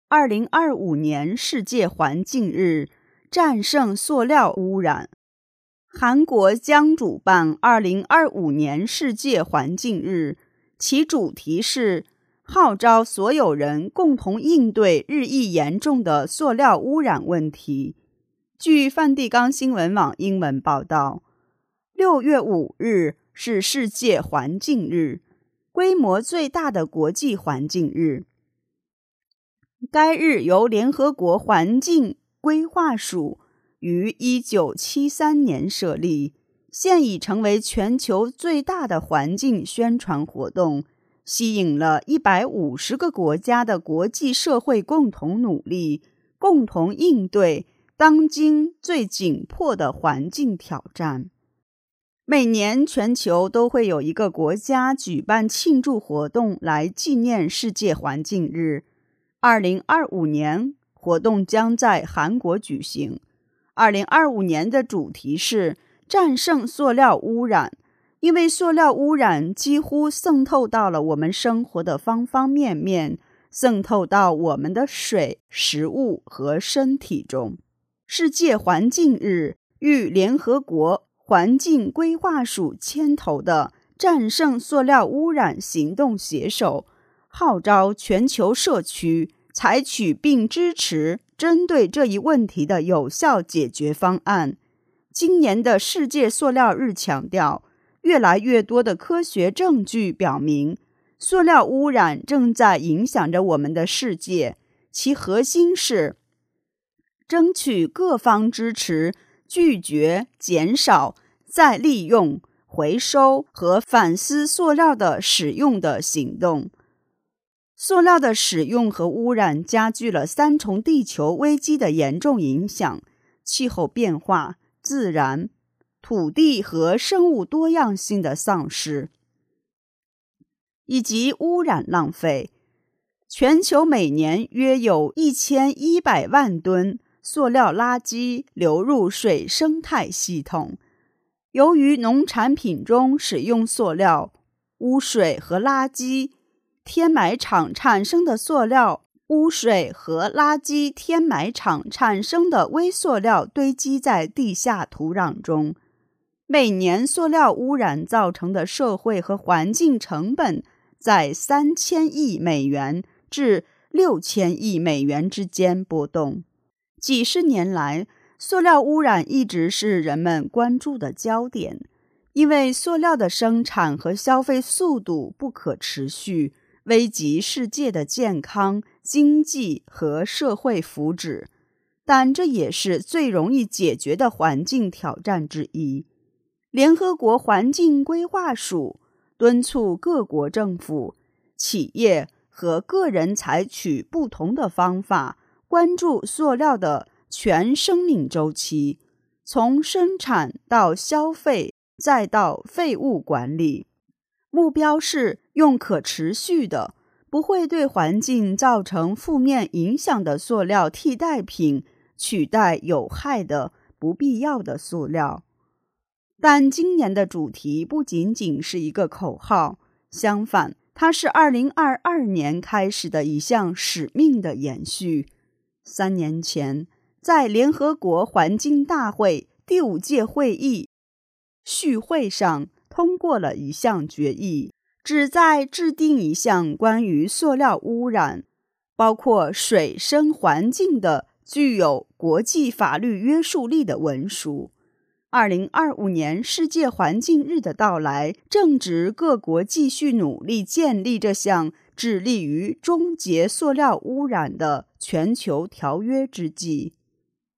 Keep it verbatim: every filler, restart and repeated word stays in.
二零二五年世界环境日，战胜塑料污染。韩国将主办二零二五年世界环境日，其主题是号召所有人共同应对日益严重的塑料污染问题。据梵蒂冈新闻网英文报道，六月五日是世界环境日，规模最大的国际环境日。该日由联合国环境规划署于一九七三年设立，现已成为全球最大的环境宣传活动，吸引了一百五十个国家的国际社会共同努力，共同应对当今最紧迫的环境挑战。每年全球都会有一个国家举办庆祝活动来纪念世界环境日。二零二五年活动将在韩国举行。二零二五年的主题是战胜塑料污染，因为塑料污染几乎渗透到了我们生活的方方面面，渗透到我们的水、食物和身体中。世界环境日与联合国环境规划署牵头的战胜塑料污染行动携手，号召全球社区采取并支持针对这一问题的有效解决方案。今年的世界塑料日强调，越来越多的科学证据表明，塑料污染正在影响着我们的世界，其核心是争取各方支持拒绝、减少、再利用、回收和反思塑料的使用的行动。塑料的使用和污染加剧了三重地球危机的严重影响：气候变化、自然、土地和生物多样性的丧失，以及污染浪费。全球每年约有一千一百万吨塑料垃圾流入水生态系统。由于农产品中使用塑料、污水和垃圾，填埋场产生的塑料、污水和垃圾填埋场产生的微塑料堆积在地下土壤中。每年塑料污染造成的社会和环境成本在三千亿美元至六千亿美元之间波动。几十年来，塑料污染一直是人们关注的焦点，因为塑料的生产和消费速度不可持续，危及世界的健康、经济和社会福祉。但这也是最容易解决的环境挑战之一。联合国环境规划署敦促各国政府、企业和个人采取不同的方法，关注塑料的全生命周期，从生产到消费，再到废物管理。目标是用可持续的、不会对环境造成负面影响的塑料替代品取代有害的、不必要的塑料。但今年的主题不仅仅是一个口号，相反，它是二零二二年开始的一项使命的延续。三年前，在联合国环境大会第五届会议续会上通过了一项决议，旨在制定一项关于塑料污染，包括水生环境的具有国际法律约束力的文书。二零二五年世界环境日的到来，正值各国继续努力建立这项致力于终结塑料污染的全球条约之际。